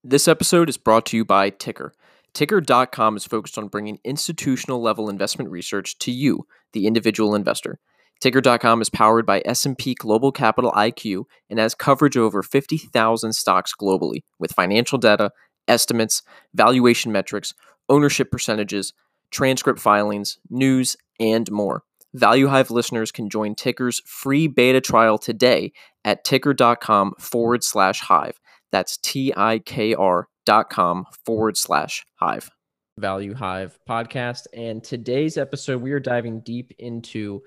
This episode is brought to you by Ticker. Ticker.com is focused on bringing institutional level investment research to you, the individual investor. Ticker.com is powered by S&P Global Capital IQ and has coverage of over 50,000 stocks globally with financial data, estimates, valuation metrics, ownership percentages, transcript filings, news, and more. ValueHive listeners can join Ticker's free beta trial today at ticker.com/hive. That's TIKR.com/hive. Value Hive podcast. And today's episode, we are diving deep into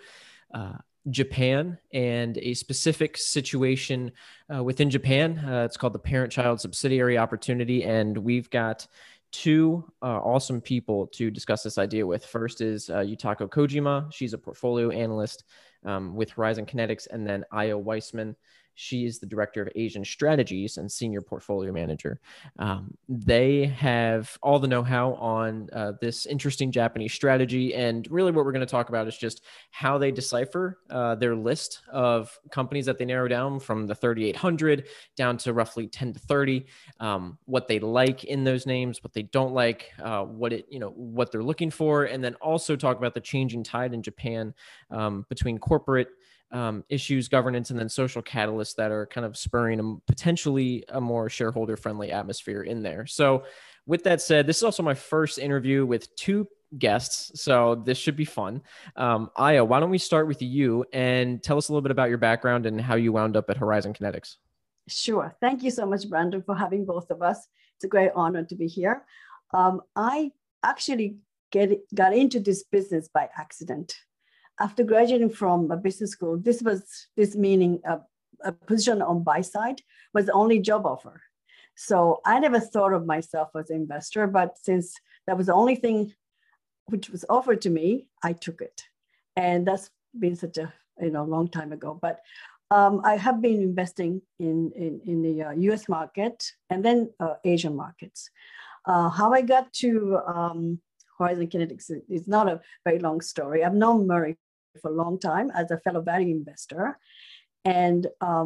Japan and a specific situation within Japan. It's called the parent-child subsidiary opportunity. And we've got two awesome people to discuss this idea with. First is Yutako Kojima. She's a portfolio analyst with Horizon Kinetics, and then Aya Weissman. She is the director of Asian strategies and senior portfolio manager. They have all the know-how on this interesting Japanese strategy. And really what we're going to talk about is just how they decipher their list of companies that they narrow down from the 3,800 down to roughly 10 to 30, what they like in those names, what they don't like, what they're looking for, and then also talk about the changing tide in Japan between corporate issues, governance, and then social catalysts that are kind of spurring potentially a more shareholder-friendly atmosphere in there. So with that said, this is also my first interview with two guests, so this should be fun. Aya, why don't we start with you and tell us a little bit about your background and how you wound up at Horizon Kinetics? Sure. Thank you so much, Brandon, for having both of us. It's a great honor to be here. I actually got into this business by accident. After graduating from a business school, this meaning a position on buy side was the only job offer. So I never thought of myself as an investor, but since that was the only thing which was offered to me, I took it. And that's been such a long time ago. But I have been investing in the US market and then Asian markets. How I got to Horizon Kinetics is not a very long story. I've known Murray for a long time as a fellow value investor. And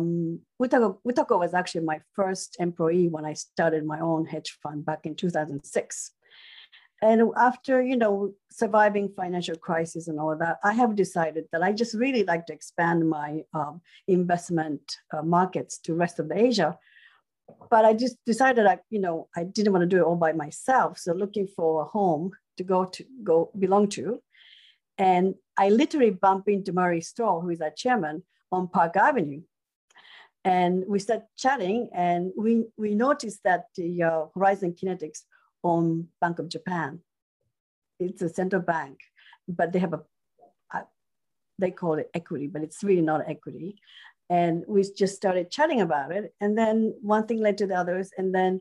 Utako was actually my first employee when I started my own hedge fund back in 2006. And after, surviving financial crisis and all that, I have decided that I just really like to expand my investment markets to rest of Asia. But I just decided I didn't want to do it all by myself. So looking for a home to belong to. And I literally bumped into Murray Stoll, who is our chairman, on Park Avenue. And we started chatting, and we noticed that the Horizon Kinetics own Bank of Japan. It's a central bank, but they have they call it equity, but it's really not equity. And we just started chatting about it. And then one thing led to the others. And then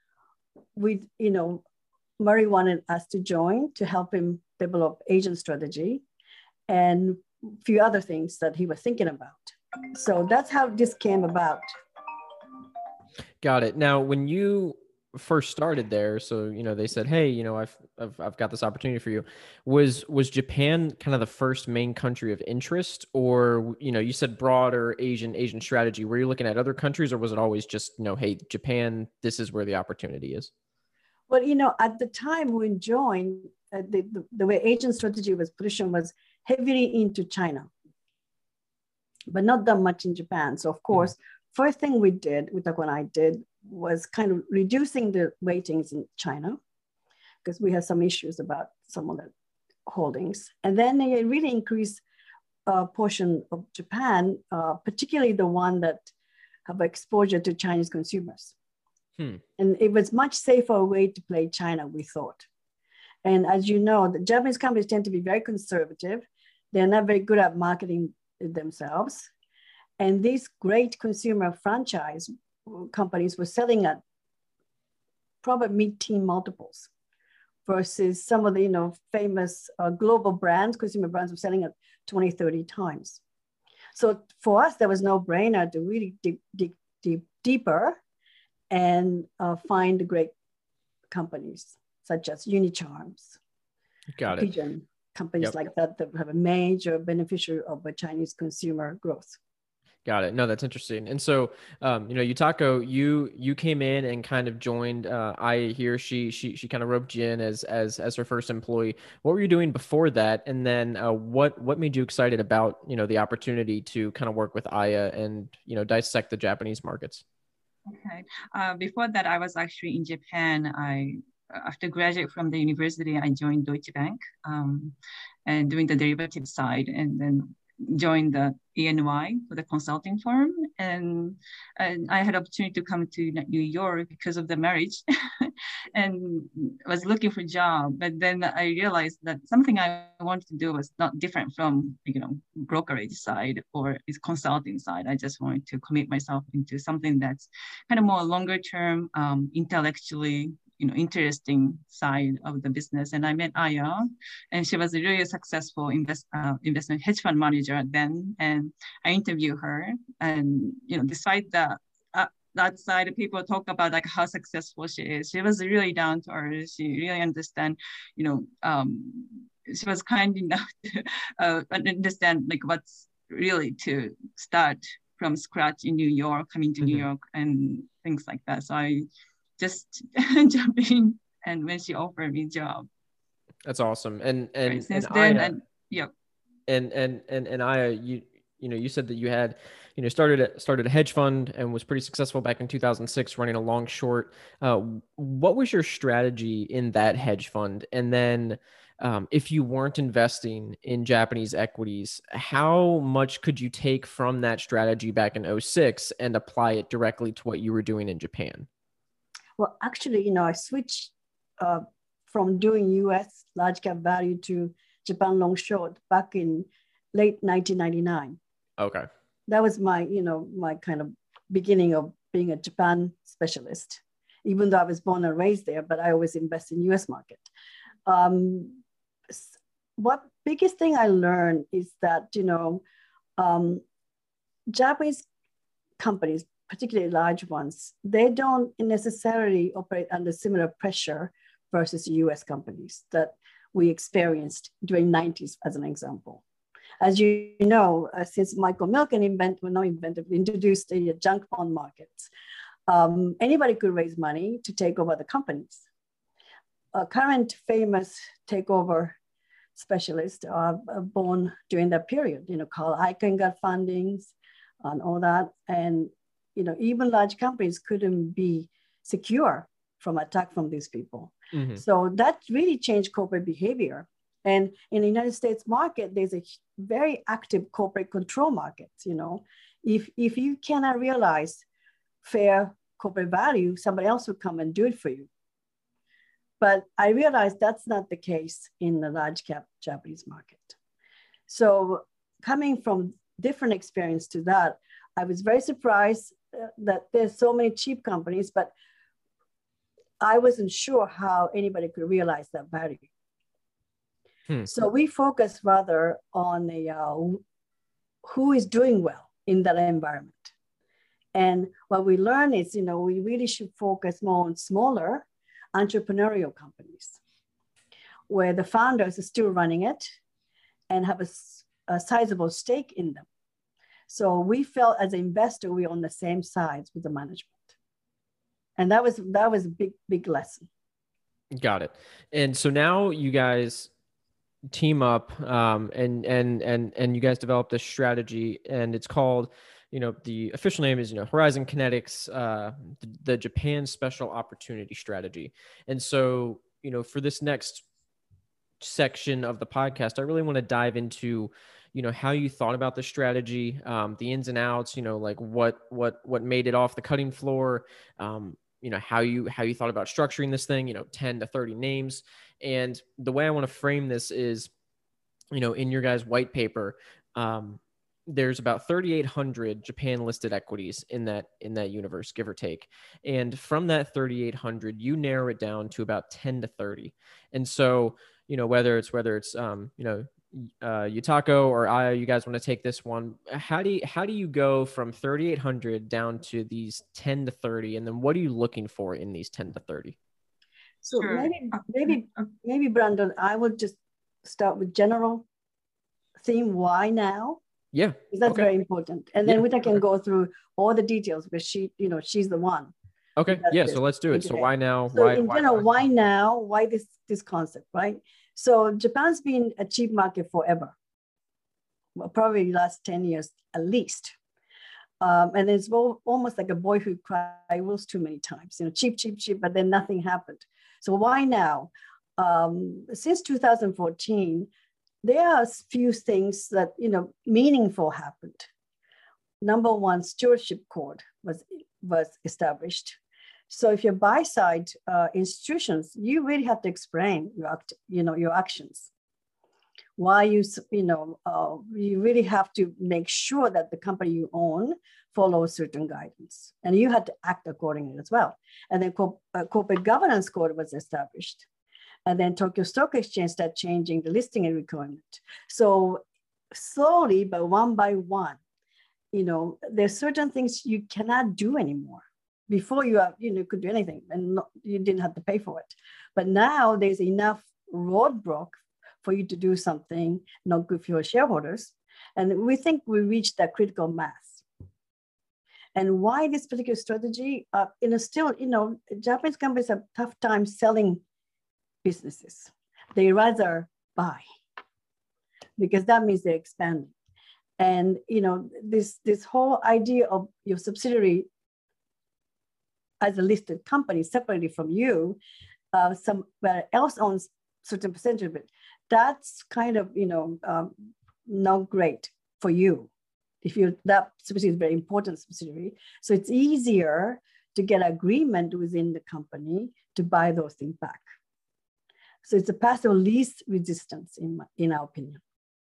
Murray wanted us to join to help him develop Asian strategy and a few other things that he was thinking about. So that's how this came about. Got it. Now, when you first started there, so they said, "Hey, I've got this opportunity for you." Was Japan kind of the first main country of interest, or you said broader Asian strategy? Were you looking at other countries, or was it always just hey, Japan, this is where the opportunity is? Well, at the time we joined, the way Asian strategy was positioned was heavily into China, but not that much in Japan. So of course, first thing we did, Utako and I did, was kind of reducing the weightings in China because we had some issues about some of the holdings. And then they really increased a portion of Japan, particularly the one that have exposure to Chinese consumers. And it was much safer way to play China, we thought. And as you know, the Japanese companies tend to be very conservative. They're not very good at marketing themselves. And these great consumer franchise companies were selling at probably mid-teen multiples versus some of the famous global brands, consumer brands were selling at 20, 30 times. So for us, there was no brainer to really dig deeper and find great companies such as Unicharms, Pigeon, companies like that have a major beneficiary of a Chinese consumer growth. Got it. No, that's interesting. And so, Yutako, you came in and kind of joined Aya here. She kind of roped you in as her first employee. What were you doing before that? And then what made you excited about the opportunity to kind of work with Aya and dissect the Japanese markets? Okay. Before that, I was actually in Japan. After graduate from the university, I joined Deutsche Bank, and doing the derivative side, and then joined the ENY for the consulting firm. And I had opportunity to come to New York because of the marriage, and was looking for a job. But then I realized that something I wanted to do was not different from brokerage side or is consulting side. I just wanted to commit myself into something that's kind of more longer term, intellectually interesting side of the business. And I met Aya, and she was a really successful investment hedge fund manager then. And I interviewed her, and despite that side, people talk about like how successful she is. She was really down to earth. She really understand, she was kind enough to understand like what's really to start from scratch in New York, coming to New York and things like that. So I just jumped in, and when she offered me a job. That's awesome. And since and then, Aya, and yeah. And Aya, you said that you had started a hedge fund and was pretty successful back in 2006 running a long short. What was your strategy in that hedge fund? And then if you weren't investing in Japanese equities, how much could you take from that strategy back in 2006 and apply it directly to what you were doing in Japan? Well, actually, I switched from doing US large cap value to Japan long short back in late 1999. Okay. That was my, my kind of beginning of being a Japan specialist, even though I was born and raised there, but I always invest in US market. What biggest thing I learned is that, Japanese companies, particularly large ones, they don't necessarily operate under similar pressure versus US companies that we experienced during 90s, as an example. As you know, since Michael Milken introduced the junk bond markets, anybody could raise money to take over the companies. A current famous takeover specialist born during that period, Carl Icahn got fundings and all that. And even large companies couldn't be secure from attack from these people. Mm-hmm. So that really changed corporate behavior. And in the United States market, there's a very active corporate control market. If you cannot realize fair corporate value, somebody else will come and do it for you. But I realized that's not the case in the large cap Japanese market. So coming from different experience to that, I was very surprised that there's so many cheap companies, but I wasn't sure how anybody could realize that value. So we focus rather on who is doing well in that environment. And what we learn is, we really should focus more on smaller entrepreneurial companies where the founders are still running it and have a sizable stake in them. So we felt as an investor, we're on the same sides with the management. And that was a big lesson. Got it. And so now you guys team up and you guys developed this strategy, and it's called, the official name is, Horizon Kinetics, the Japan Special Opportunity Strategy. And so, for this next section of the podcast, I really want to dive into, how you thought about the strategy, the ins and outs, like what made it off the cutting floor, how you thought about structuring this thing, 10 to 30 names. And the way I want to frame this is, in your guys' white paper, there's about 3,800 Japan listed equities in that universe, give or take. And from that 3,800, you narrow it down to about 10 to 30. And so, whether it's Yutako or Aya, you guys want to take this one. How do you go from 3,800 down to these 10 to 30? And then what are you looking for in these 10 to 30? So sure. maybe Brandon, I would just start with general theme. Why now? Yeah. Because that's very important. And then Rita can go through all the details because she's the one. Okay. Yeah. So let's do it. So why now? So in general, why now? Why this concept, right? So Japan's been a cheap market forever. Well, probably last 10 years at least. And it's almost like a boy who cried wolf too many times, cheap, but then nothing happened. So why now? Since 2014, there are a few things that, meaningful happened. Number one, stewardship code was established. So if you're buy side institutions, you really have to explain your actions. Why you really have to make sure that the company you own follows certain guidance, and you had to act accordingly as well. And then corporate governance code was established, and then Tokyo Stock Exchange started changing the listing requirement. So slowly, but one by one, there's certain things you cannot do anymore. Before you could do anything, and you didn't have to pay for it. But now there's enough roadblock for you to do something not good for your shareholders. And we think we reached that critical mass. And why this particular strategy? Japanese companies have tough time selling businesses. They rather buy, because that means they're expanding. And this whole idea of your subsidiary as a listed company separately from you, somewhere else owns certain percentage of it. That's kind of not great for you. That subsidiary is a very important subsidiary, so it's easier to get agreement within the company to buy those things back. So it's a path of least resistance in our opinion.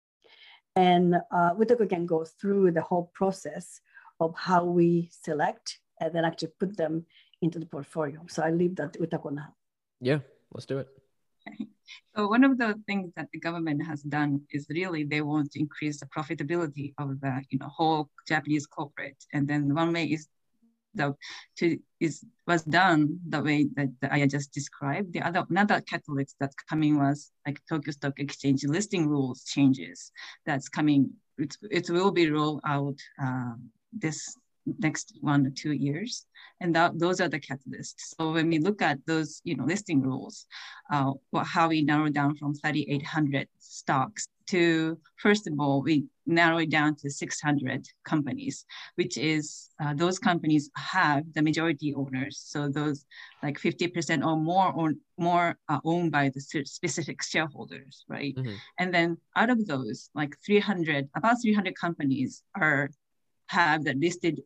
And Utako can go through the whole process of how we select and then actually put them into the portfolio. So I leave that to Utako now. Yeah, let's do it. Okay. So one of the things that the government has done is really they want to increase the profitability of the whole Japanese corporate. And then one way is was done the way that I just described. Another catalyst that's coming was like Tokyo Stock Exchange listing rules changes that's coming. It will be rolled out this next 1 or 2 years, and those are the catalysts. So when we look at those listing rules, how we narrow down from 3,800 stocks to, first of all, we narrow it down to 600 companies, which is those companies have the majority owners. So those like 50% or more are owned by the specific shareholders, right? Mm-hmm. And then out of those, like about 300 companies have the listed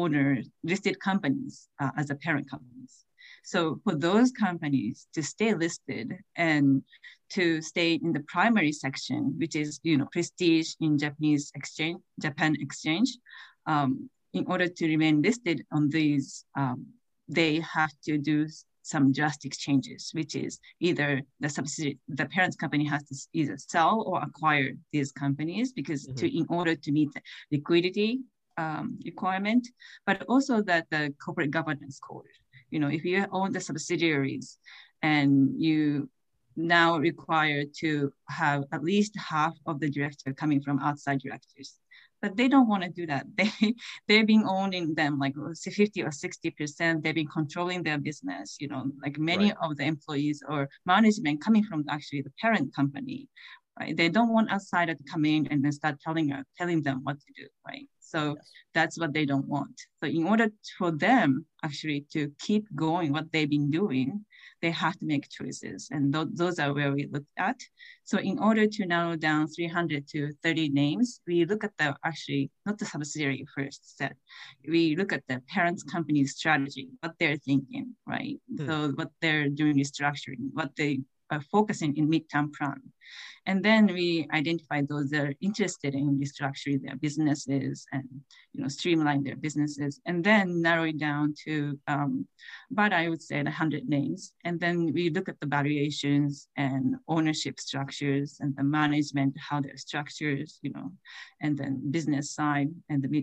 companies as a parent companies. So for those companies to stay listed and to stay in the primary section, which is prestige in Japan exchange, in order to remain listed on these, they have to do some drastic changes, which is either the parent company has to either sell or acquire these companies because in order to meet the liquidity requirement, but also that the corporate governance code. If you own the subsidiaries and you now require to have at least half of the director coming from outside directors, but they don't want to do that. They've been owning them like 50 or 60%. They've been controlling their business. Like many of the employees or management coming from actually the parent company. Right? They don't want outsider to come in and then start telling them what to do, right? So that's what they don't want. So in order for them actually to keep going what they've been doing, they have to make choices. And those are where we looked at. So in order to narrow down 300 to 30 names, we look at not the subsidiary first set. We look at the parent company's strategy, what they're thinking, right? So what they're doing restructuring, what they are focusing in midterm plan. And then we identify those that are interested in restructuring their businesses and streamline their businesses, and then narrow it down to about, I would say, 100 names. And then we look at the valuations and ownership structures and the management, how they're structured, and then business side and the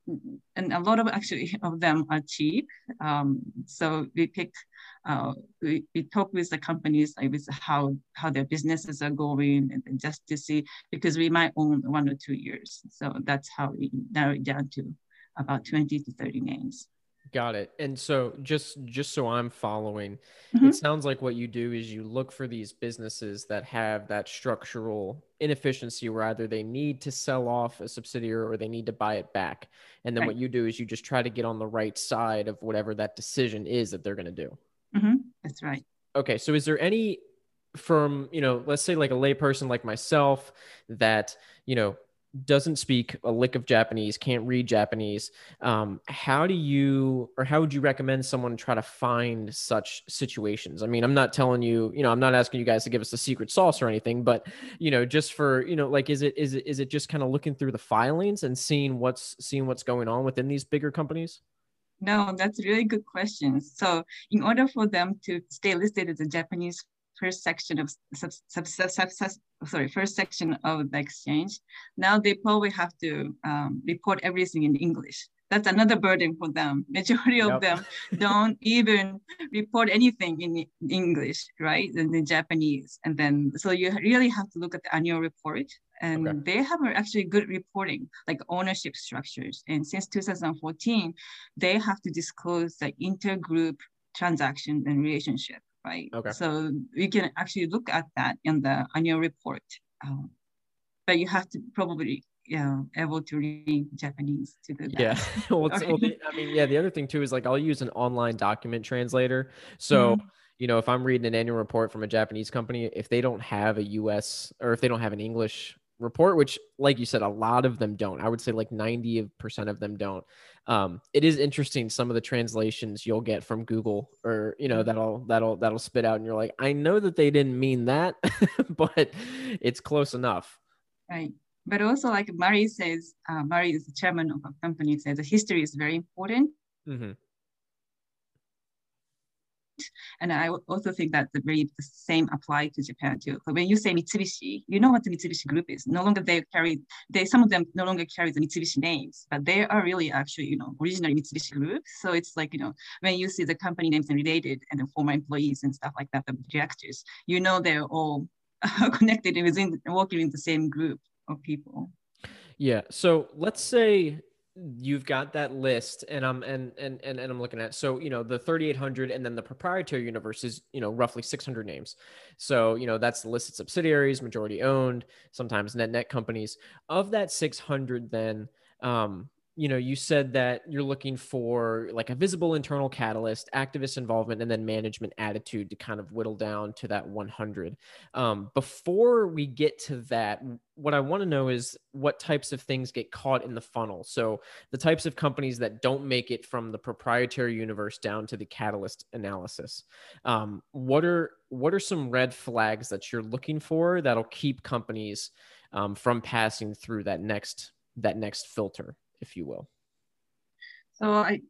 and a lot of actually of them are cheap. So we pick, we talk with the companies like with how their businesses are going, and just to see, because we might own 1 or 2 years. So that's how we narrow it down to about 20 to 30 names. Got it. And so just so I'm following, Mm-hmm. it sounds like what you do is you look for these businesses that have that structural inefficiency where either they need to sell off a subsidiary or they need to buy it back. And then Right. what you do is you just try to get on the right side of whatever that decision is that they're going to do. Mm-hmm. That's right. Okay. So is there any, from, let's say like a layperson like myself that, doesn't speak a lick of Japanese, can't read Japanese. How would you recommend someone try to find such situations? I mean, I'm not telling you, I'm not asking you guys to give us the secret sauce or anything, but, just for, like, is it just kind of looking through the filings and seeing what's going on within these bigger companies? No, that's a really good question. So in order for them to stay listed as a Japanese first section of first section of the exchange, now they probably have to report everything in English. That's another burden for them. Majority of them don't even report anything in English, right? In Japanese. And then, so you really have to look at the annual report. And they have actually good reporting, like ownership structures. And since 2014, they have to disclose the intergroup transaction and relationship, right? Okay. So you can actually look at that in the annual report. But you have to probably able to read Japanese to do that. Yeah. The other thing too is like I'll use an online document translator. So, if I'm reading an annual report from a Japanese company, if they don't have a US or if they don't have an English report, which like you said, a lot of them don't, I would say like 90% of them don't. It is interesting. Some of the translations you'll get from Google or, that'll spit out and you're like, I know that they didn't mean that, but it's close enough. Right. But also, like Mari says, Mari is the chairman of a company, says the history is very important. Mm-hmm. And I also think that the same apply to Japan too. So when you say Mitsubishi, you know what the Mitsubishi Group is. No longer some of them no longer carry the Mitsubishi names, but they are really actually, originally Mitsubishi Group. So it's like, when you see the company names and related and the former employees and stuff like that, the directors, they're all connected and working in the same group of people. Yeah. So let's say you've got that list and I'm looking at, so, the 3,800 and then the proprietary universe is, roughly 600 names. So, that's the listed subsidiaries, majority owned, sometimes net companies. Of that 600, then, you said that you're looking for like a visible internal catalyst, activist involvement, and then management attitude to kind of whittle down to that 100. Before we get to that, what I want to know is what types of things get caught in the funnel. So the types of companies that don't make it from the proprietary universe down to the catalyst analysis. What are some red flags that you're looking for that'll keep companies from passing through that next filter, if you will? So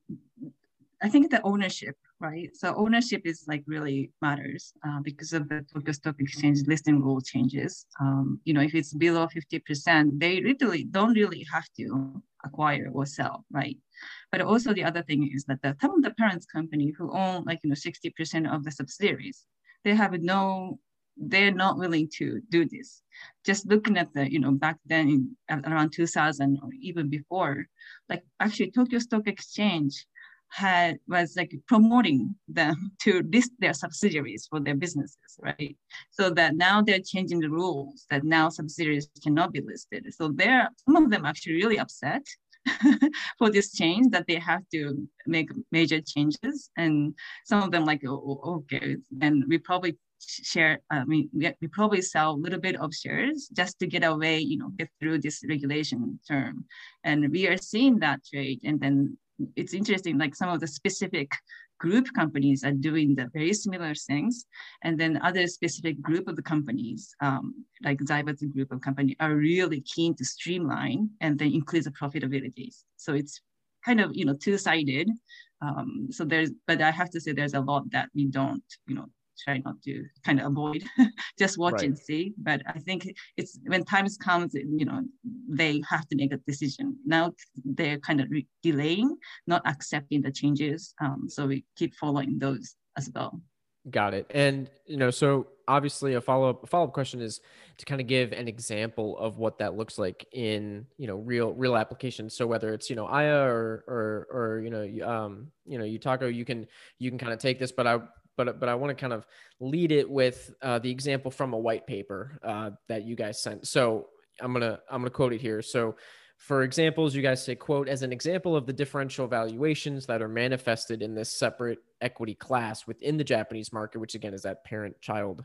I think the ownership, right? So ownership is like really matters because of the Tokyo Stock Exchange listing rule changes. If it's below 50%, they literally don't really have to acquire or sell, right? But also the other thing is that some of the parents company who own 60% of the subsidiaries, they're not willing to do this. Just looking at the, back then around 2000 or even before, like actually Tokyo Stock Exchange was like promoting them to list their subsidiaries for their businesses, right? So that now they're changing the rules that now subsidiaries cannot be listed. So some of them actually really upset for this change that they have to make major changes. And some of them like, okay, then we probably we probably sell a little bit of shares just to get away, get through this regulation term. And we are seeing that trade. And then it's interesting, like some of the specific group companies are doing the very similar things. And then other specific group of the companies, like Zaibatsu group of company, are really keen to streamline and then increase the profitability. So it's kind of, two-sided. But I have to say there's a lot that we don't, try not to kind of avoid, just watch and see. But I think it's when times comes, they have to make a decision. Now they're kind of delaying, not accepting the changes. So we keep following those as well. Got it. And, so obviously a follow-up question is to kind of give an example of what that looks like in, real applications. So whether it's, Aya or Yutaka, you can kind of take this, but I want to kind of lead it with the example from a white paper that you guys sent. So I'm going to quote it here. So for examples, you guys say, quote, as an example of the differential valuations that are manifested in this separate equity class within the Japanese market, which again is that parent-child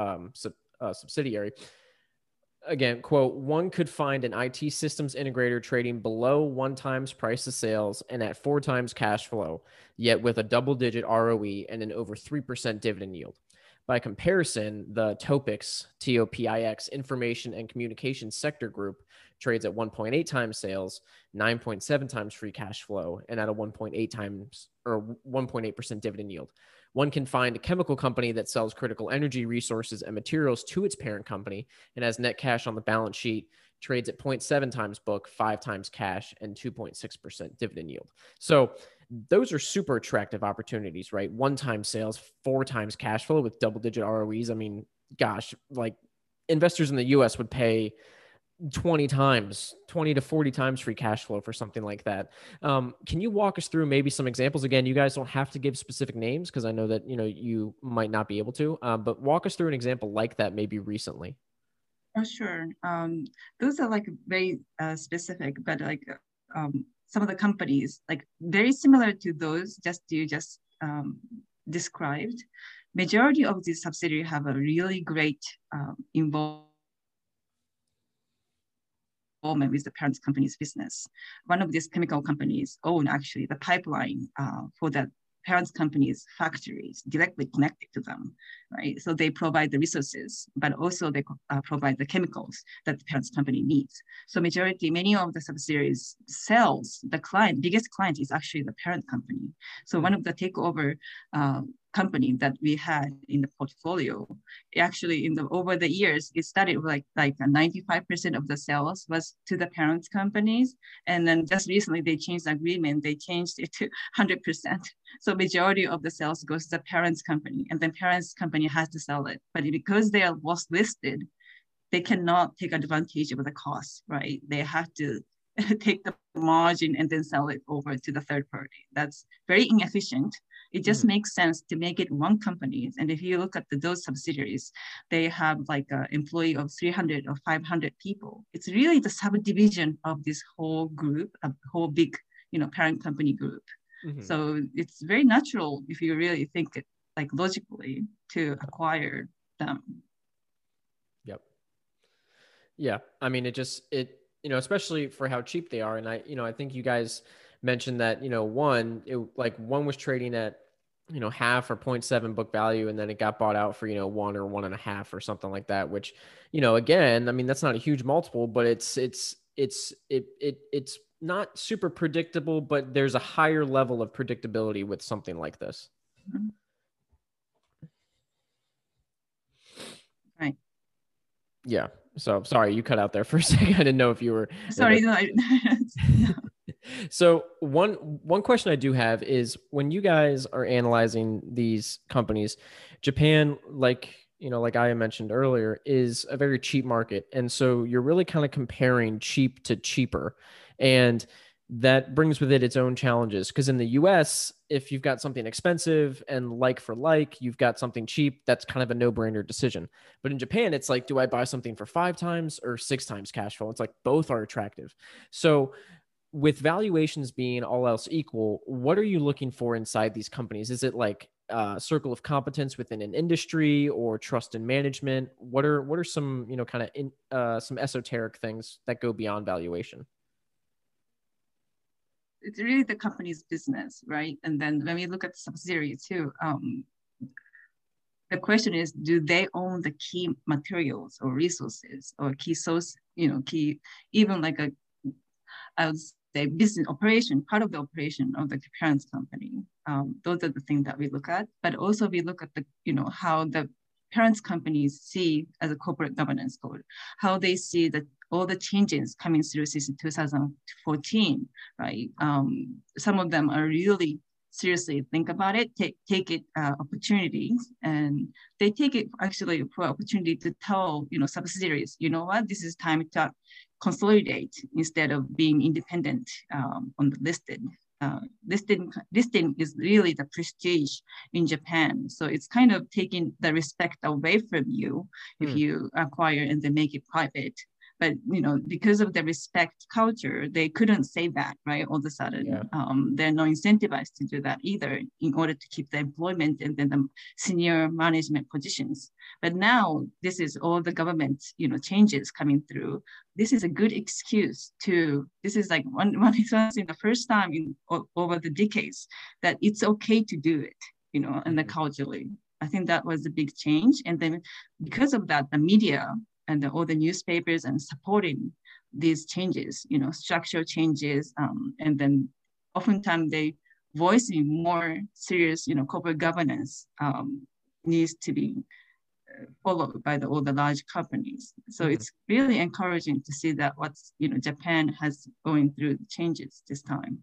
subsidiary. Again, quote, one could find an IT systems integrator trading below 1x price to sales and at 4x cash flow, yet with a double-digit ROE and an over 3% dividend yield. By comparison, the TOPIX, TOPIX, Information and Communications Sector Group trades at 1.8 times sales, 9.7 times free cash flow, and at a 1.8 times or 1.8% dividend yield. One can find a chemical company that sells critical energy resources and materials to its parent company and has net cash on the balance sheet, trades at 0.7 times book, 5 times cash, and 2.6% dividend yield. So those are super attractive opportunities, right? 1 time sales, 4 times cash flow with double-digit ROEs. I mean, gosh, like investors in the US would pay 20 to 40 times free cash flow for something like that. Can you walk us through maybe some examples? Again, you guys don't have to give specific names because I know that, you might not be able to, but walk us through an example like that maybe recently. Oh, sure. Those are like very specific, but like some of the companies, like very similar to those you just described. Majority of these subsidiaries have a really great involvement with the parent company's business. One of these chemical companies own actually the pipeline for that parent company's factories directly connected to them, right? So they provide the resources, but also they provide the chemicals that the parent company needs. So many of the subsidiaries sales, biggest client is actually the parent company. So one of the takeover company that we had in the portfolio, actually over the years, it started with like 95% of the sales was to the parent companies. And then just recently they changed the agreement, they changed it to 100%. So majority of the sales goes to the parent's company and then parent's company has to sell it. But because they are was listed, they cannot take advantage of the cost, right? They have to take the margin and then sell it over to the third party. That's very inefficient. It just makes sense to make it one company. And if you look at those subsidiaries, they have like an employee of 300 or 500 people. It's really the subdivision of this whole group, a whole big, parent company group. Mm-hmm. So it's very natural if you really think it like logically to acquire them. Yep. Yeah. I mean, it especially for how cheap they are. And I think you guys mentioned that, one was trading at, half or 0.7 book value. And then it got bought out for, 1 or 1.5 or something like that, which, again, I mean, that's not a huge multiple, but it's not super predictable, but there's a higher level of predictability with something like this. Mm-hmm. Right. Yeah. So sorry, you cut out there for a second. I didn't know if you were sorry. No. So one question I do have is when you guys are analyzing these companies, Japan, like I mentioned earlier, is a very cheap market. And so you're really kind of comparing cheap to cheaper. And that brings with it its own challenges. Because in the US, if you've got something expensive and like for like, you've got something cheap, that's kind of a no-brainer decision. But in Japan, it's like, do I buy something for 5 times or 6 times cash flow? It's like both are attractive. So with valuations being all else equal, what are you looking for inside these companies? Is it like circle of competence within an industry or trust in management? What are some, some esoteric things that go beyond valuation? It's really the company's business, right? And then when we look at the subsidiary too, the question is, do they own the key materials or resources or key source, even like I would the business operation, part of the operation of the parent company. Those are the things that we look at, but also we look at the, how the parent companies see as a corporate governance code, how they see that all the changes coming through since 2014, right? Some of them are really seriously think about it, take it opportunities, and they take it actually for opportunity to tell, subsidiaries, you know what, this is time to consolidate instead of being independent on the listed. Listing is really the prestige in Japan. So it's kind of taking the respect away from you if you acquire and then make it private. But, because of the respect culture, they couldn't say that, right? All of a sudden, they're not incentivized to do that either in order to keep the employment and then the senior management positions. But now this is all the government, changes coming through. This is a good excuse this is like one in the first time over the decades that it's okay to do it, and the culturally. I think that was a big change. And then because of that, the media and all the newspapers and supporting these changes, structural changes, and then oftentimes they voicing more serious, corporate governance needs to be followed by all the large companies. So it's really encouraging to see that Japan has going through the changes this time.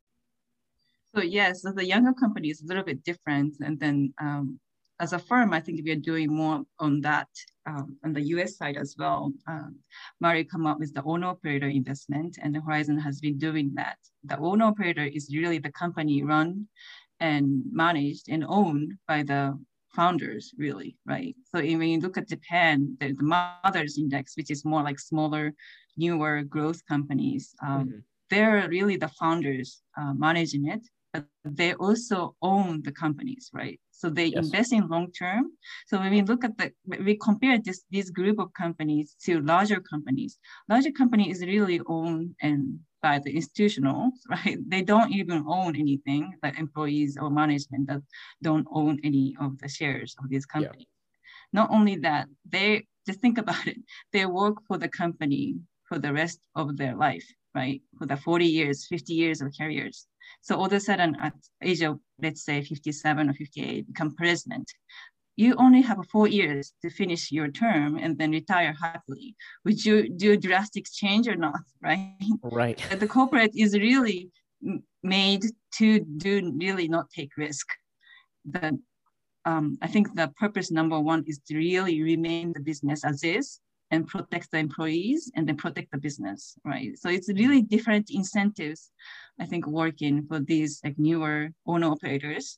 So yes, so the younger company is a little bit different, and then as a firm, I think we are doing more on that on the US side as well. Mari come up with the owner-operator investment, and the Horizon has been doing that. The owner-operator is really the company run and managed and owned by the founders, really, right? So when you look at Japan, the Mothers Index, which is more like smaller, newer growth companies, they're really the founders managing it, but they also own the companies, right? So they invest in long term. So when we look at we compare this group of companies to larger companies is really owned and by the institutionals, right? They don't even own anything, like employees or management that don't own any of the shares of these companies. Not only that, they just think about it. They work for the company for the rest of their life, right? For the 40 years, 50 years of careers. So all of a sudden at age of, let's say 57 or 58, become president. You only have 4 years to finish your term and then retire happily. Would you do a drastic change or not, right? Right. The corporate is really made to really not take risk. I think the purpose number one is to really remain the business as is and protect the employees and then protect the business, right? So it's really different incentives, I think, working for these like newer owner operators.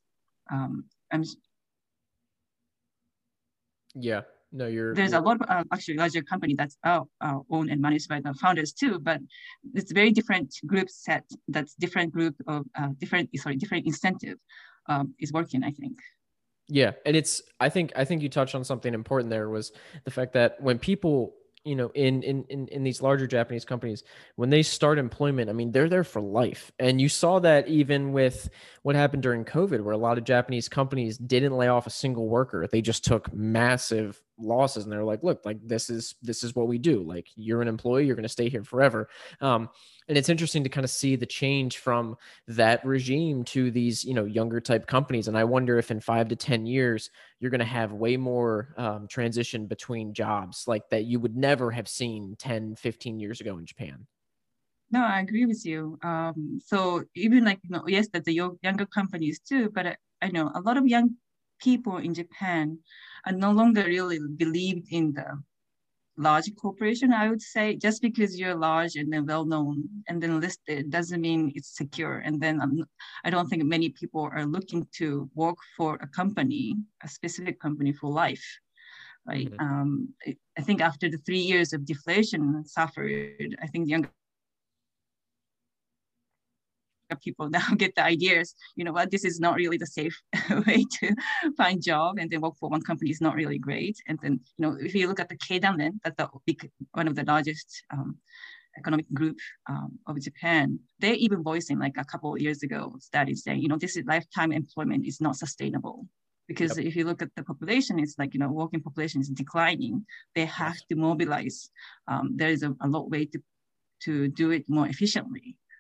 There's a lot of actually larger company that's owned and managed by the founders too, but it's very different group set. That's different group of different incentive is working, I think. Yeah, and I think you touched on something important there, was the fact that when people, in these larger Japanese companies, when they start employment, I mean, they're there for life. And you saw that even with what happened during COVID, where a lot of Japanese companies didn't lay off a single worker. They just took massive losses, and they're like, look, like this is what we do. Like, you're an employee, you're going to stay here forever. And it's interesting to kind of see the change from that regime to these, younger type companies. And I wonder if in 5 to 10 years, you're going to have way more transition between jobs like that you would never have seen 10, 15 years ago in Japan. No, I agree with you. So even like, yes, that the younger companies too, but I know a lot of young people in Japan are no longer really believed in the large corporation. I would say just because you're large and then well-known and then listed doesn't mean it's secure. And then I don't think many people are looking to work for a specific company for life, right? I think after the 3 years of deflation suffered, I think the younger people now get the ideas, this is not really the safe way to find job, and then work for one company is not really great. And then, if you look at the Keidanren, that's one of the largest economic group of Japan, they're even voicing like a couple of years ago studies saying, this is lifetime employment is not sustainable. Because if you look at the population, it's like, working population is declining. They have to mobilize. There is a lot way to do it more efficiently.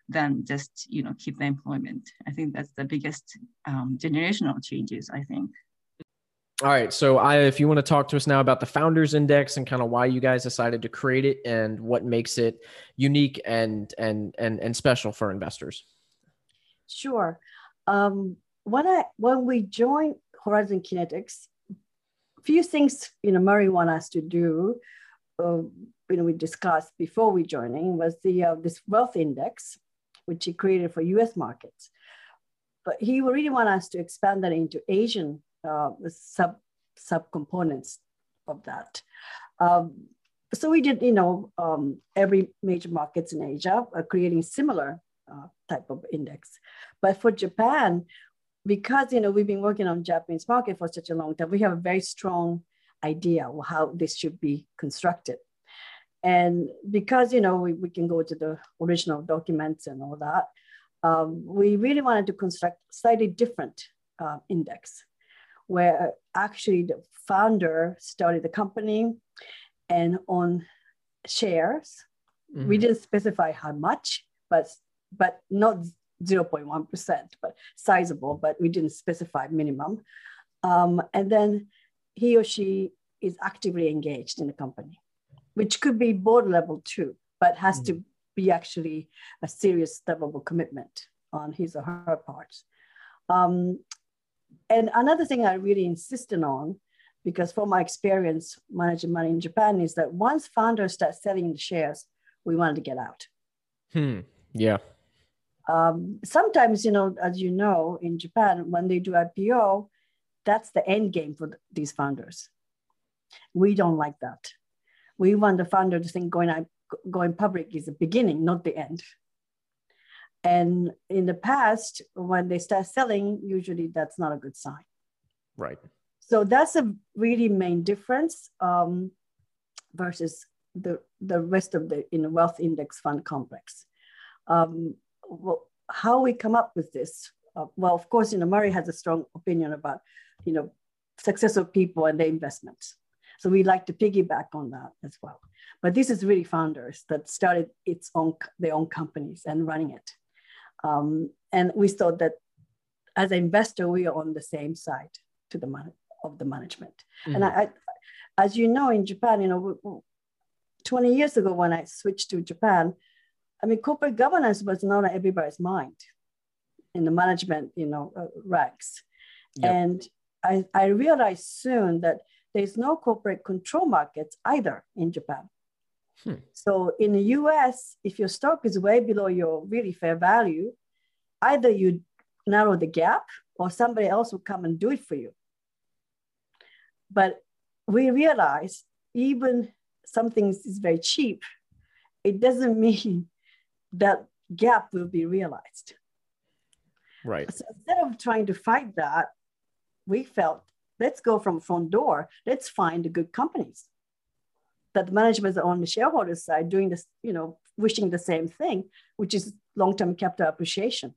than just, keep the employment. I think that's the biggest generational changes, I think. All right. So if you want to talk to us now about the Founders Index and kind of why you guys decided to create it and what makes it unique and special for investors. Sure. When we joined Horizon Kinetics, a few things, Murray wanted us to do, we discussed before we joining was this wealth index, which he created for US markets. But he really wanted us to expand that into Asian subcomponents of that. So we did, every major markets in Asia are creating similar type of index. But for Japan, because, we've been working on Japanese market for such a long time, we have a very strong idea of how this should be constructed. And because, we can go to the original documents and all that, we really wanted to construct slightly different index, where actually the founder started the company and on shares. Mm-hmm. We didn't specify how much, but not 0.1%, but sizable, but we didn't specify minimum. And then he or she is actively engaged in the company, which could be board level too, but has to be actually a serious level of commitment on his or her part. And another thing I really insisted on, because from my experience managing money in Japan, is that once founders start selling the shares, we wanted to get out. Yeah. Sometimes, as you know, in Japan, when they do IPO, that's the end game for these founders. We don't like that. We want the founder to think going public is the beginning, not the end. And in the past, when they start selling, usually that's not a good sign. Right. So that's a really main difference versus the rest of the wealth index fund complex. How we come up with this? Well, of course, Murray has a strong opinion about, successful people and their investments. So we like to piggyback on that as well. But this is really founders that started their own companies and running it. And we thought that as an investor, we are on the same side of the management. Mm-hmm. And as you know, in Japan, 20 years ago when I switched to Japan, corporate governance was not on everybody's mind in the management, ranks. Yep. And I realized soon that there's no corporate control markets either in Japan. So in the US, if your stock is way below your really fair value, either you narrow the gap or somebody else will come and do it for you. But we realize even something is very cheap, it doesn't mean that gap will be realized. Right. So instead of trying to fight that, we felt, let's go from front door, let's find the good companies that the management on the shareholders side doing this, wishing the same thing, which is long-term capital appreciation.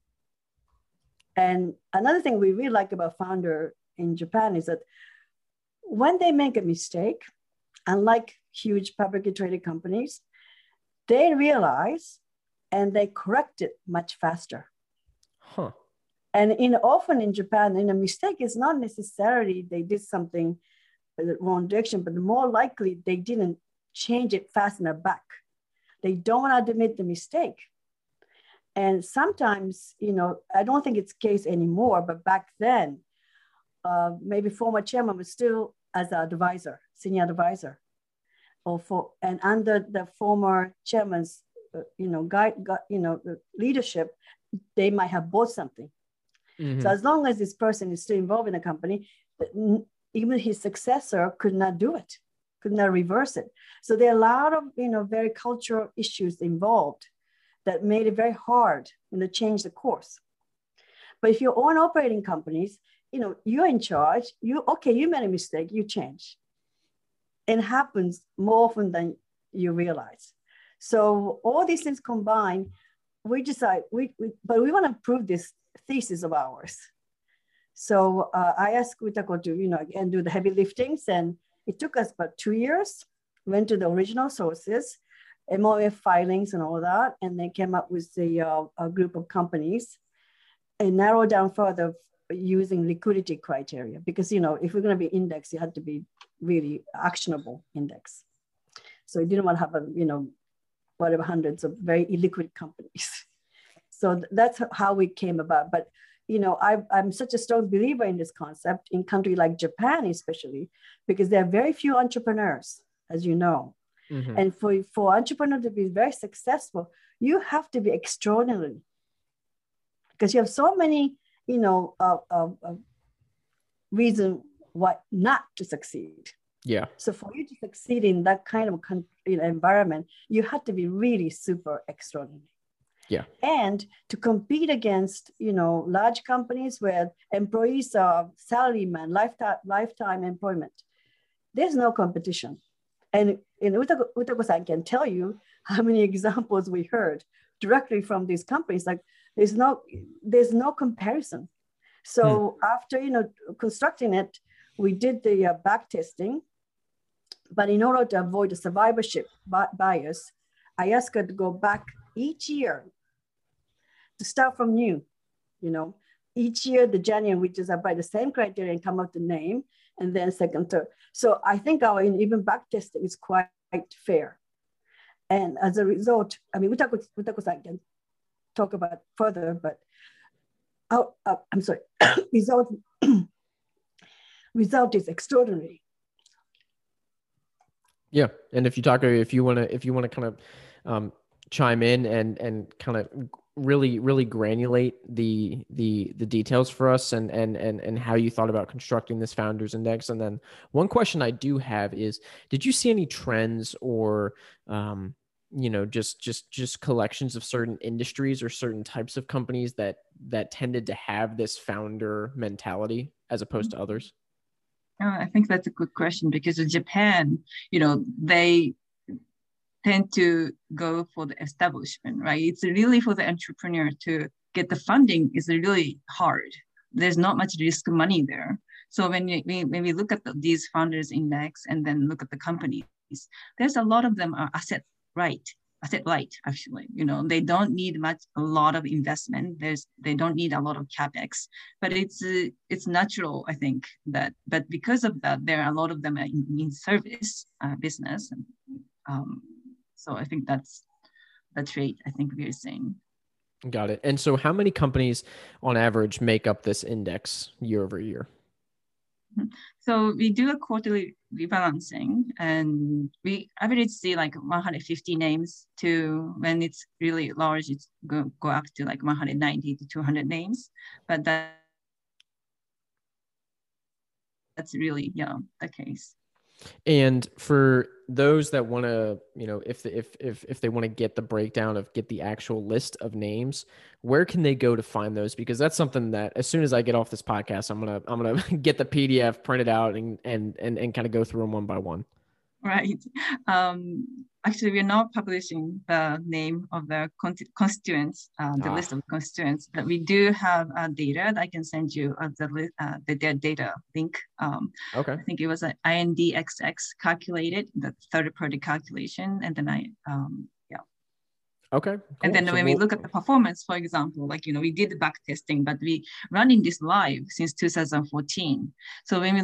And another thing we really like about founder in Japan is that when they make a mistake, unlike huge publicly traded companies, they realize and they correct it much faster. Huh. And often in Japan, a mistake is not necessarily they did something in the wrong direction, but more likely they didn't change it fast enough back. They don't want to admit the mistake. And sometimes, I don't think it's the case anymore, but back then, maybe former chairman was still as an advisor, senior advisor, and under the former chairman's, leadership, they might have bought something. Mm-hmm. So as long as this person is still involved in the company, even his successor could not do it, could not reverse it. So there are a lot of, very cultural issues involved that made it very hard to change the course. But if you own operating companies, you're in charge, you made a mistake, you change. It happens more often than you realize. So all these things combined, we decide, but we want to prove this thesis of ours. So I asked Utako to, again, do the heavy liftings, and it took us about 2 years, went to the original sources, MOF filings and all that, and they came up with a group of companies and narrowed down further using liquidity criteria, because if we're going to be indexed, it had to be really actionable index. So you didn't want to have whatever hundreds of very illiquid companies. So that's how we came about. But I'm such a strong believer in this concept in country like Japan, especially because there are very few entrepreneurs, as you know. Mm-hmm. And for entrepreneurs to be very successful, you have to be extraordinary, because you have so many reason why not to succeed. Yeah. So for you to succeed in that kind of environment, you have to be really super extraordinary. Yeah. And to compete against, large companies where employees are salaryman, lifetime employment, there's no competition. And Utako-san can tell you how many examples we heard directly from these companies. Like there's no comparison. So after, constructing it, we did the back testing, but in order to avoid the survivorship bias, I asked her to go back each year to start from new, each year, the January, we just apply the same criteria and come up with the name, and then second, third. So I think our even back testing is quite fair. And as a result, I mean, Utako-san can talk about further, but I'm sorry, result is extraordinary. Yeah, and if you want to kind of chime in and kind of really granulate the details for us and how you thought about constructing this founders index. And then one question I do have is, did you see any trends or just collections of certain industries or certain types of companies that tended to have this founder mentality as opposed to others? I think that's a good question, because in Japan, they tend to go for the establishment, right? It's really for the entrepreneur to get the funding is really hard. There's not much risk money there. So when we look at these founders index and then look at the companies, there's a lot of them are asset light, actually. They don't need a lot of investment. They don't need a lot of capex, but it's natural, I think, but because of that, there are a lot of them in service business. So I think that's the trait I think we're seeing. Got it. And so how many companies on average make up this index year over year? So we do a quarterly rebalancing, and we average see like 150 names to, when it's really large, it's go up to like 190 to 200 names. But that's really, the case. And for those that want to, if they want to get the breakdown get the actual list of names, where can they go to find those? Because that's something that as soon as I get off this podcast, I'm gonna get the PDF printed out and kind of go through them one by one. Right. Actually, we're not publishing the name of the constituents, the list of constituents, but we do have data that I can send you the data link. Okay. I think it was an INDXX calculated, the third-party calculation, and then Okay. Cool. And then when we look at the performance, for example, we did the back testing, but we running this live since 2014. So when we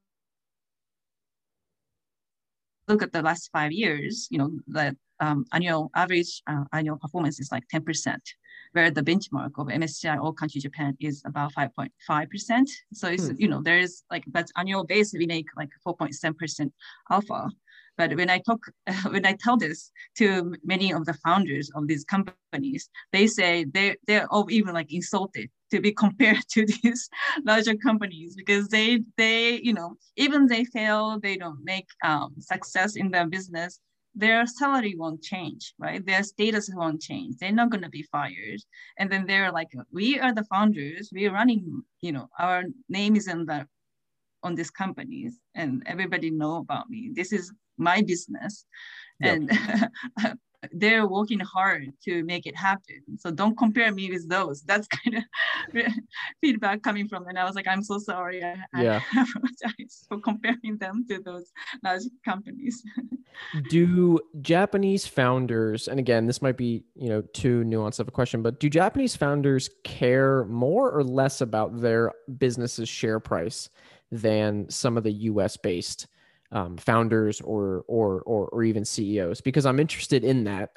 look at the last 5 years, the average annual performance is like 10%, where the benchmark of MSCI All Country Japan is about 5.5%. So it's, there's that's annual base, we make like 4.7% alpha. But when I tell this to many of the founders of these companies, they say they're all even insulted to be compared to these larger companies, because they even they fail, they don't make success in their business, their salary won't change, right? Their status won't change. They're not going to be fired. And then they're like, we are the founders, we're running, our name is on these companies, and everybody know about me. This is my business. Yep. And they're working hard to make it happen. So don't compare me with those. That's kind of feedback coming from. And I was like, I'm so sorry. I apologize for comparing them to those large companies. Do Japanese founders, and again, this might be, too nuanced of a question, but do Japanese founders care more or less about their business's share price than some of the US based founders or even CEOs? Because I'm interested in that.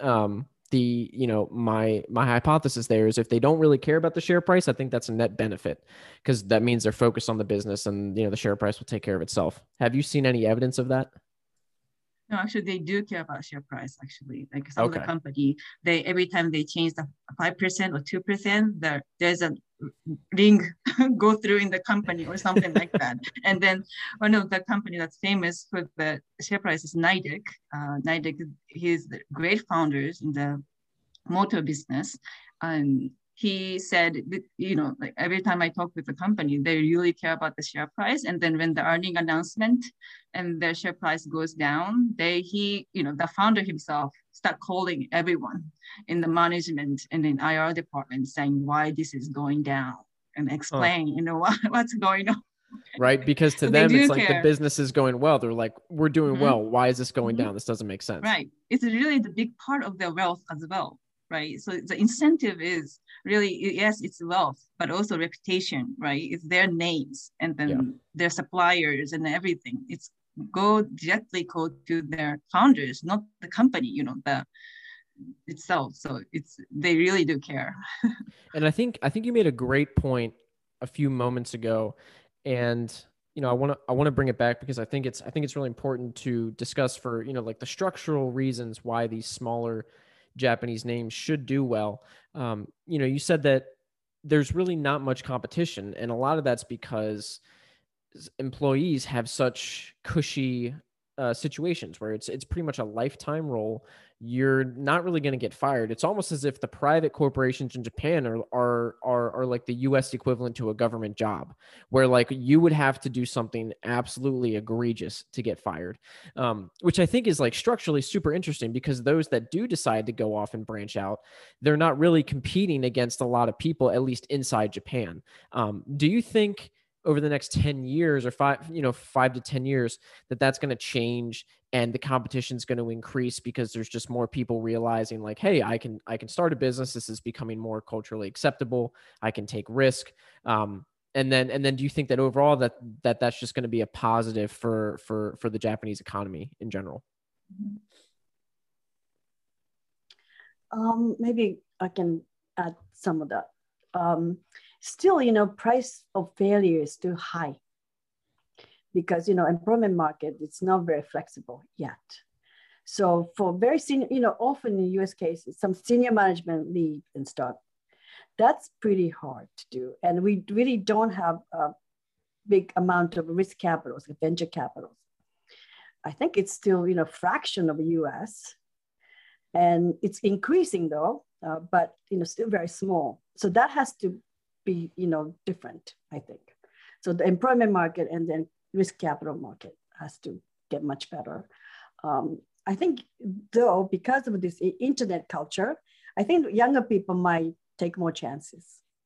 My hypothesis there is if they don't really care about the share price, I think that's a net benefit because that means they're focused on the business and, the share price will take care of itself. Have you seen any evidence of that? No, actually, they do care about share price. Actually, like some of the company, they every time they change the 5% or 2%, there's a ring go through in the company or something like that. And then one of the company that's famous for the share price is Nidec. Nidec, he's the great founders in the motor business, and he said, like every time I talk with the company, they really care about the share price. And then when the earning announcement and their share price goes down, the founder himself start calling everyone in the management and in IR department saying why this is going down and explain, what's going on. Right. Because to them, it's like the business is going well. They're like, we're doing well. Why is this going down? This doesn't make sense. Right. It's really the big part of their wealth as well. Right. So the incentive is really, yes, it's wealth, but also reputation, right? It's their names and then their suppliers and everything. It's directly to their founders, not the company, itself. So they really do care. And I think you made a great point a few moments ago. And I want to bring it back because I think it's really important to discuss for, like the structural reasons why these smaller Japanese names should do well. You said that there's really not much competition, and a lot of that's because employees have such cushy situations where it's pretty much a lifetime role. You're not really going to get fired. It's almost as if the private corporations in Japan are like the US equivalent to a government job, where like you would have to do something absolutely egregious to get fired, which I think is like structurally super interesting because those that do decide to go off and branch out, they're not really competing against a lot of people, at least inside Japan. Do you think over the next 10 years or 5 to 10 years that's going to change and the competition is going to increase because there's just more people realizing like, hey, I can start a business. This is becoming more culturally acceptable. I can take risk. And then do you think that overall that's just going to be a positive for the Japanese economy in general? Maybe I can add some of that. Still, price of failure is too high because, employment market, it's not very flexible yet. So for very senior, often in US cases, some senior management leave and start. That's pretty hard to do. And we really don't have a big amount of risk capitals, venture capitals. I think it's still, fraction of the US. And it's increasing though, but, still very small. So that has to be, different, I think. So the employment market and then risk capital market has to get much better. I think though, because of this internet culture, I think younger people might take more chances.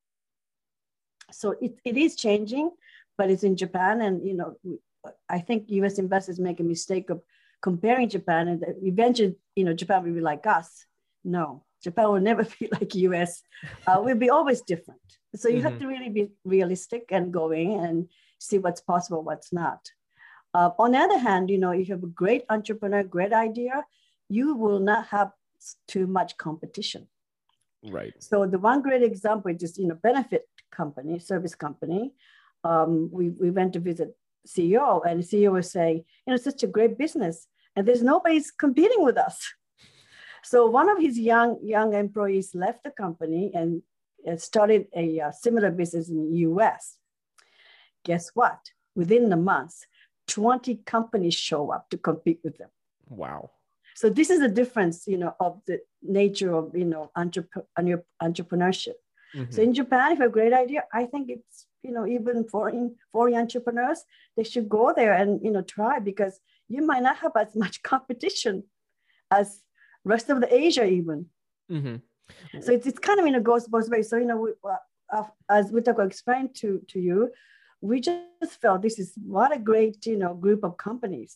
So it is changing, but it's in Japan. And, I think US investors make a mistake of comparing Japan and eventually, Japan will be like us. No, Japan will never be like US. We'll be always different. So you have to really be realistic and going and see what's possible, what's not. On the other hand, if you have a great entrepreneur, great idea, you will not have too much competition. Right. So the one great example is just, benefit company, service company. We went to visit CEO and the CEO was saying, it's such a great business and there's nobody's competing with us. So one of his young employees left the company and started a similar business in the US. Guess what? Within a month, 20 companies show up to compete with them. Wow. So this is the difference, of the nature of, entrepreneurship. So in Japan, if you have a great idea, I think it's, even foreign entrepreneurs, they should go there and, try because you might not have as much competition as rest of the Asia even. Mm-hmm. So it's kind of, goes both ways. So, as Mitako explained to you, we just felt this is what a great, group of companies.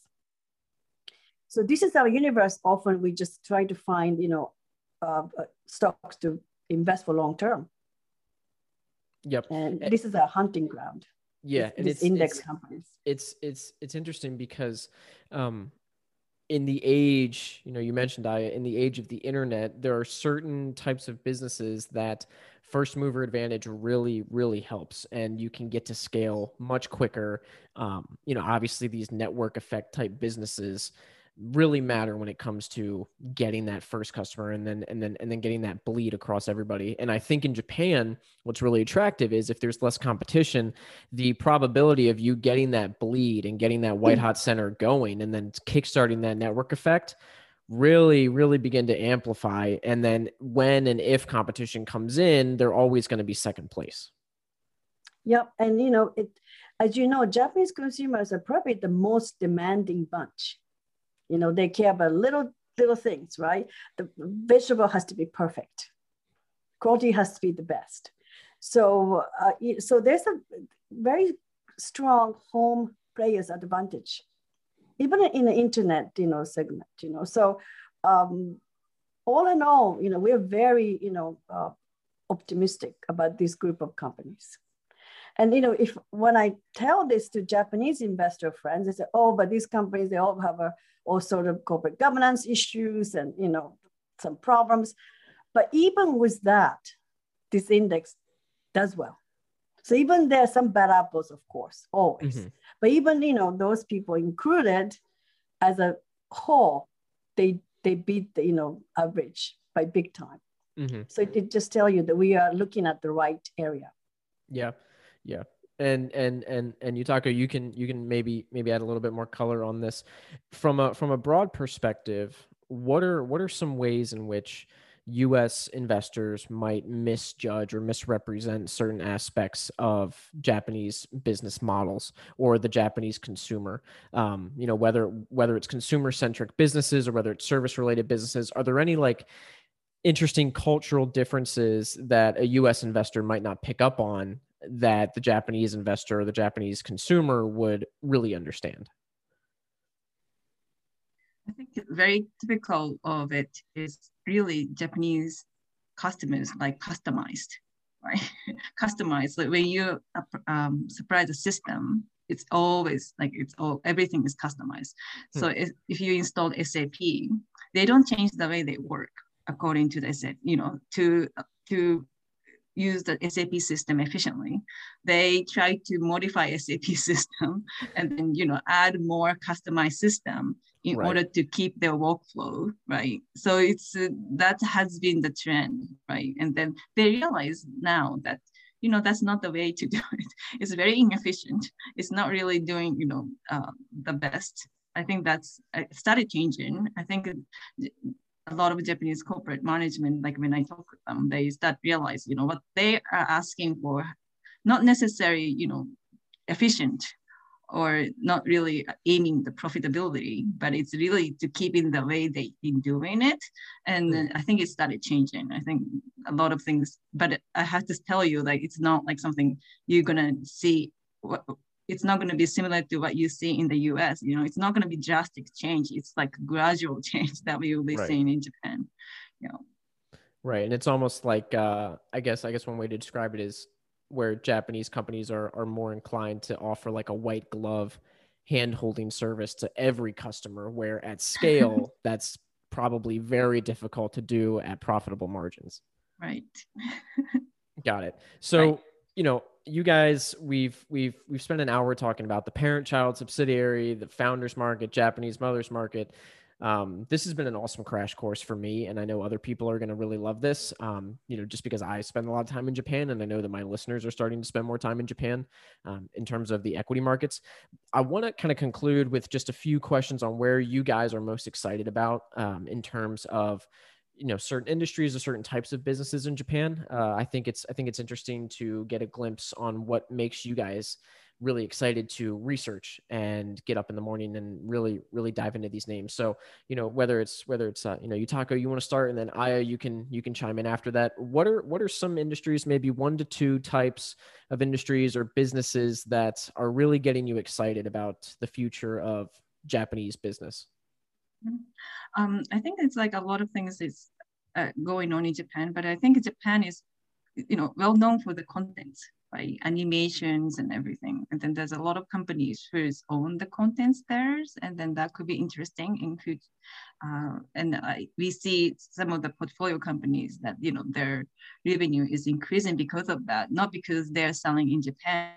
So this is our universe. Often we just try to find, stocks to invest for long term. Yep. And this is our hunting ground. Yeah. And it's index companies. It's interesting because, in the age, you mentioned, in the age of the internet, there are certain types of businesses that first mover advantage really, really helps, and you can get to scale much quicker. Obviously these network effect type businesses really matter when it comes to getting that first customer and then getting that bleed across everybody. And I think in Japan, what's really attractive is if there's less competition, the probability of you getting that bleed and getting that white hot center going and then kickstarting that network effect really, really begin to amplify. And then when and if competition comes in, they're always going to be second place. Yep. And, as Japanese consumers are probably the most demanding bunch. They care about little things, right? The vegetable has to be perfect. Quality has to be the best. So, so there's a very strong home players advantage, even in the internet, segment, So, all in all, we're very, optimistic about this group of companies. And, when I tell this to Japanese investor friends, they say, oh, but these companies, they all have all sort of corporate governance issues and, some problems. But even with that, this index does well. So even there are some bad apples, of course, always. Mm-hmm. But even, those people included as a whole, they beat the, average by big time. Mm-hmm. So it just tells you that we are looking at the right area. Yeah. Yeah. And Yutaka, you can maybe add a little bit more color on this from a broad perspective. What are some ways in which U.S. investors might misjudge or misrepresent certain aspects of Japanese business models or the Japanese consumer? Whether it's consumer centric businesses or whether it's service related businesses, are there any interesting cultural differences that a U.S. investor might not pick up on that the Japanese investor or the Japanese consumer would really understand? I think very typical of it is really Japanese customers customized, right? Customized. Like when you supply the system, it's always everything is customized. So if you install SAP, they don't change the way they work according to the SAP, to use the SAP system efficiently. They try to modify SAP system and then, add more customized system in order to keep their workflow, right? So it's that has been the trend, right? And then they realize now that, that's not the way to do it. It's very inefficient. It's not really doing, the best. I think that's started changing. I think a lot of Japanese corporate management, when I talk with them, they start realize, what they are asking for, not necessarily, efficient or not really aiming the profitability, but it's really to keep in the way they've been doing it. And I think it started changing. I think a lot of things, but I have to tell you, it's not something you're gonna see. It's not going to be similar to what you see in the US. It's not going to be drastic change. It's gradual change that we will be seeing in Japan. Right. And it's almost like, I guess one way to describe it is where Japanese companies are more inclined to offer a white glove hand-holding service to every customer, where at scale, that's probably very difficult to do at profitable margins. Right. Got it. So, you guys, we've spent an hour talking about the parent-child subsidiary, the founders market, Japanese mothers market. This has been an awesome crash course for me, and I know other people are going to really love this. Just because I spend a lot of time in Japan, and I know that my listeners are starting to spend more time in Japan, in terms of the equity markets. I want to kind of conclude with just a few questions on where you guys are most excited about, in terms of certain industries or certain types of businesses in Japan. I think it's interesting to get a glimpse on what makes you guys really excited to research and get up in the morning and really dive into these names. So, whether it's Yutaka, you want to start, and then Aya, you can chime in after that. What are some industries, maybe 1 to 2 types of industries or businesses that are really getting you excited about the future of Japanese business? I think it's like a lot of things is going on in Japan, but I think Japan is, well known for the content, right? Animations and everything. And then there's a lot of companies who own the contents there, and then that could be interesting in future. And we see some of the portfolio companies that, their revenue is increasing because of that, not because they're selling in Japan,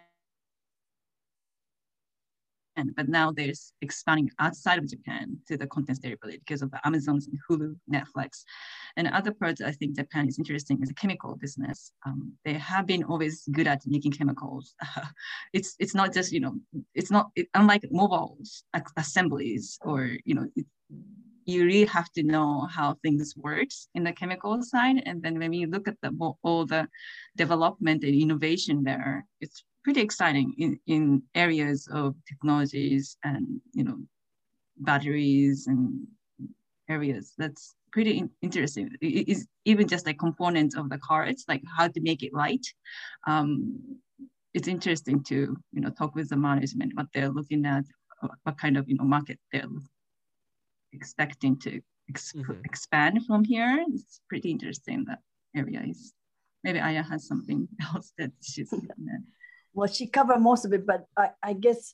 but now there's expanding outside of Japan to the contents delivery because of the Amazons and Hulu, Netflix. And other parts I think Japan is interesting is the chemical business. They have been always good at making chemicals. It's not just, unlike mobile assemblies or, you really have to know how things works in the chemical side. And then when you look at all the development and innovation there, it's pretty exciting in areas of technologies and, batteries and areas. That's pretty interesting. It is even just a component of the car. It's like how to make it light. It's interesting to, talk with the management, what they're looking at, what kind of, market they're expecting to expand from here. It's pretty interesting, that area is. Maybe Aya has something else that she's looking at. Well, she covered most of it, but I guess,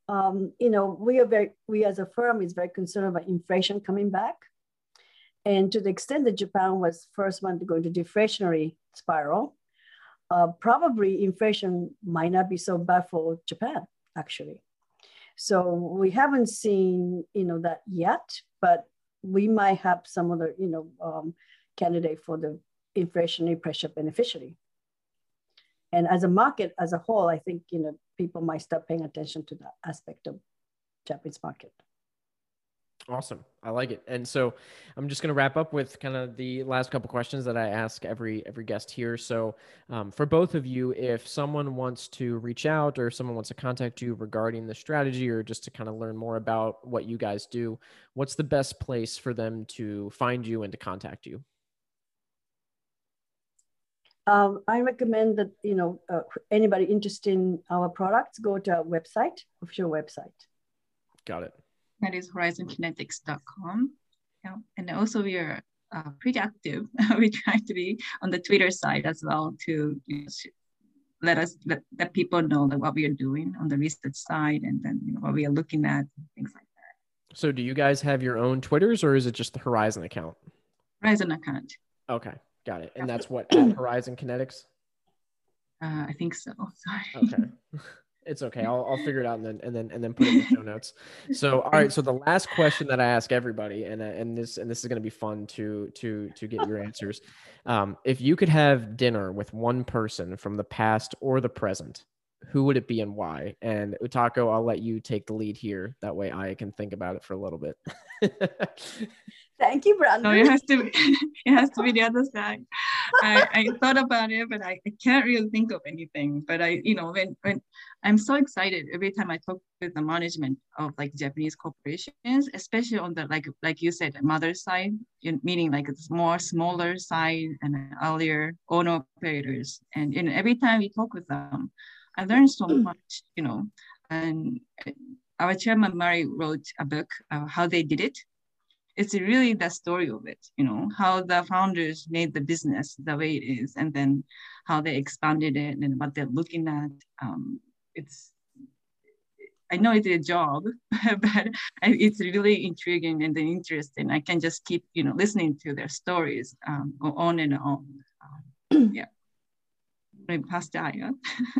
we as a firm is very concerned about inflation coming back. And to the extent that Japan was first one to go into deflationary spiral, probably inflation might not be so bad for Japan, actually. So we haven't seen, that yet, but we might have some other, candidate for the inflationary pressure beneficiary. And as a market as a whole, I think, people might start paying attention to that aspect of Japanese market. Awesome. I like it. And so I'm just going to wrap up with kind of the last couple questions that I ask every guest here. So for both of you, if someone wants to reach out or someone wants to contact you regarding the strategy or just to kind of learn more about what you guys do, what's the best place for them to find you and to contact you? I recommend that, anybody interested in our products, go to our website, official website. Got it. That is horizonkinetics.com. Yeah. And also we are pretty active. We try to be on the Twitter side as well to let people know what we are doing on the research side, and then what we are looking at, things like that. So do you guys have your own Twitters, or is it just the Horizon account? Horizon account. Okay. Got it. And that's what, at Horizon Kinetics? I think so. Sorry. Okay. It's okay. I'll figure it out and then put it in the show notes. So, all right. So the last question that I ask everybody, and this is going to be fun to get your answers. If you could have dinner with one person from the past or the present, who would it be and why? And Utako, I'll let you take the lead here. That way I can think about it for a little bit. Thank you, Brandon. No, it has to be the other side. I thought about it, but I can't really think of anything. But when I'm so excited every time I talk with the management of like Japanese corporations, especially on the like you said, mother side, meaning like it's more smaller side and earlier owner operators. And every time we talk with them, I learned so much, and our chairman Mari wrote a book, How They Did It. It's really the story of it, how the founders made the business the way it is, and then how they expanded it and what they're looking at. I know it's a job, but it's really intriguing and interesting. I can just keep, listening to their stories on and on. Yeah. Maybe past Aya.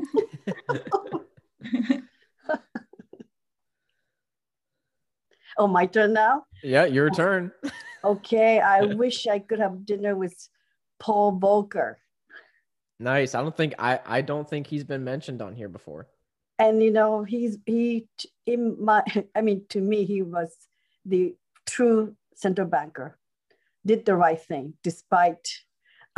Oh, my turn now? Yeah, your turn. Okay, I wish I could have dinner with Paul Volcker. Nice. I don't think he's been mentioned on here before. And to me, he was the true central banker, did the right thing despite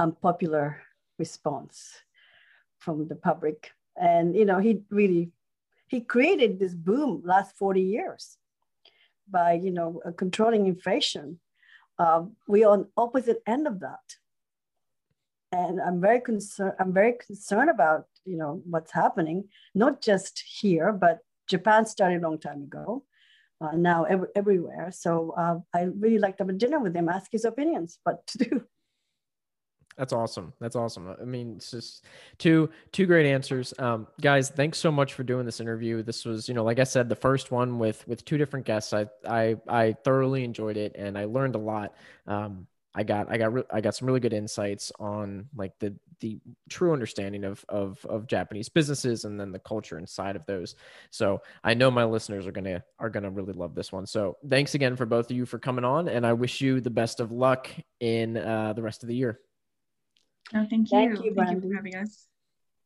unpopular response from the public. And he really he created this boom last 40 years by, controlling inflation. We're on opposite end of that. And I'm very concerned about, what's happening, not just here, but Japan started a long time ago, now everywhere. So I really like to have a dinner with him, ask his opinions, what to do. That's awesome. That's awesome. I mean, it's just two great answers. Guys, thanks so much for doing this interview. This was, like I said, the first one with two different guests. I thoroughly enjoyed it, and I learned a lot. I got some really good insights on like the true understanding of Japanese businesses, and then the culture inside of those. So I know my listeners are gonna really love this one. So thanks again for both of you for coming on, and I wish you the best of luck in the rest of the year. Oh, thank you. Thank you, Thank you for having us.